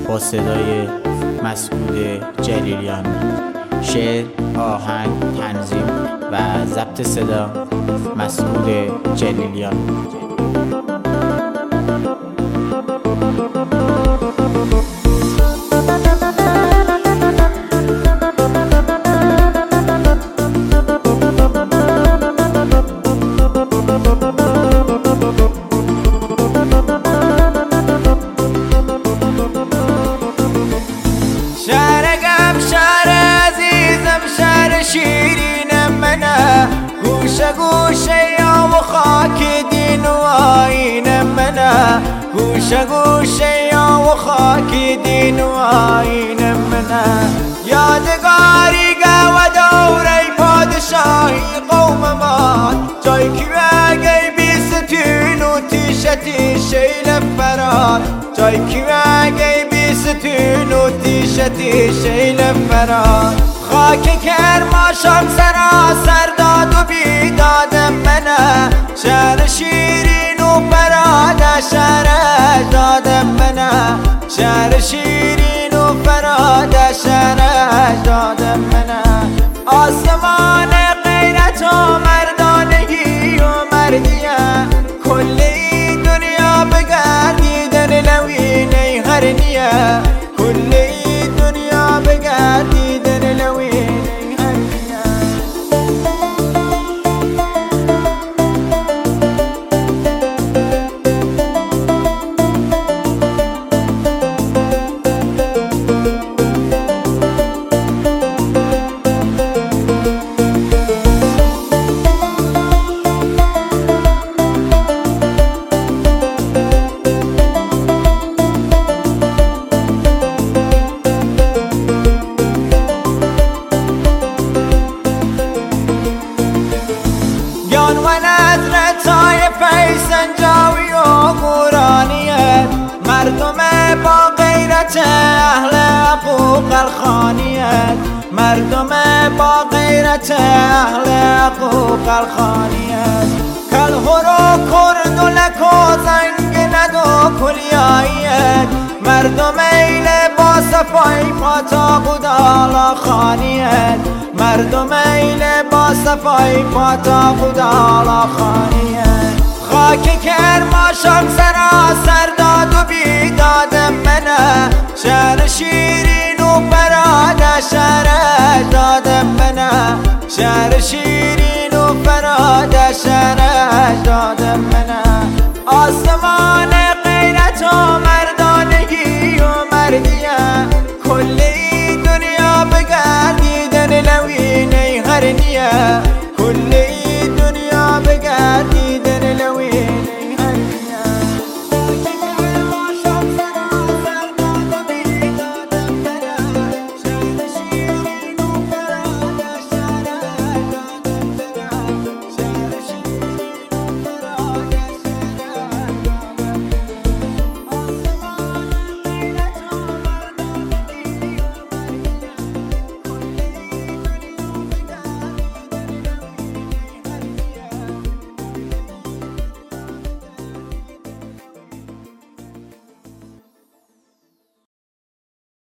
با صدای مسعود جلیلیان. شعر، آهنگ، تنظیم و ضبط صدا مسعود جلیلیان. شیرین منه گوشه گوشه یا و خاک دین و آیین منه گوشه گوشه یا و خاک دین و آیین منه یادگاری و دوره پادشاهی قوم ما جای که بگی بیستین و تیشتی شیل فرار جای که بگی بیستین و تیشتی شیل فرار خاک کرماشان سراسر داد و بیداد منه شهر شیرین و فراد شهر اجداد منه شهر شیرین و فراد شهر اجداد منه آسمان غیرت و مردانگی و مردیه کل این دنیا بگردیدن لوینه هر نیه کل این دنیا بگردیدن لوینه و نظرتای پیسنجاوی و قرانیت مردم با غیرت اهل حقوق الخانیت مردم با غیرت اهل حقوق الخانیت کل هرو کرد و لک و زنگ ندو کلیاییت مردم ایل با صفای پاتاق و دالا خانیت مردم ایل با صفای پاتاق و دالا خانیت خاک کرماشان سراسر داد و بیداد منه شهر شیرین و فراد شهر اجداد منه شهر شیرین و فراد شهر اجداد منه آسمان غیرت و مردانگی و مردیه کل این دنیا بگردیدن لوینه هر نیه